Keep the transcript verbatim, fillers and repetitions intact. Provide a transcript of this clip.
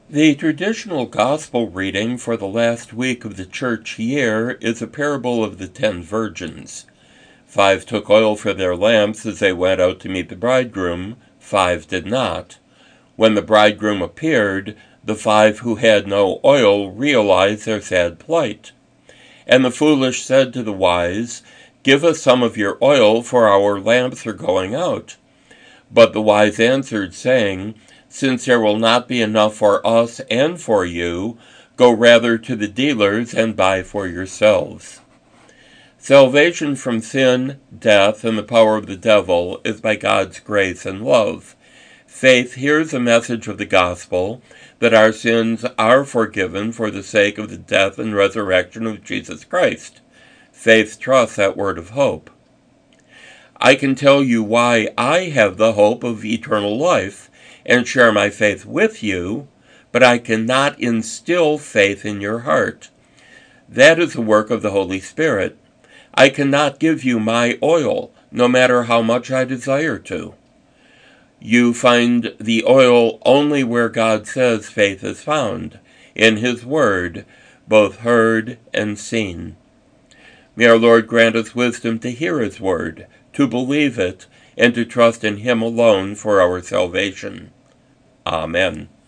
The traditional gospel reading for the last week of the church year is a parable of the ten virgins. Five took oil for their lamps as they went out to meet the bridegroom, five did not. When the bridegroom appeared, the five who had no oil realized their sad plight. And the foolish said to the wise, "Give us some of your oil, for our lamps are going out." But the wise answered, saying, "Since there will not be enough for us and for you, go rather to the dealers and buy for yourselves." Salvation from sin, death, and the power of the devil is by God's grace and love. Faith hears the message of the gospel that our sins are forgiven for the sake of the death and resurrection of Jesus Christ. Faith trusts that word of hope. I can tell you why I have the hope of eternal life and share my faith with you, but I cannot instill faith in your heart. That is the work of the Holy Spirit. I cannot give you my oil, no matter how much I desire to. You find the oil only where God says faith is found, in His Word, both heard and seen. May our Lord grant us wisdom to hear His Word, to believe it, and to trust in Him alone for our salvation. Amen.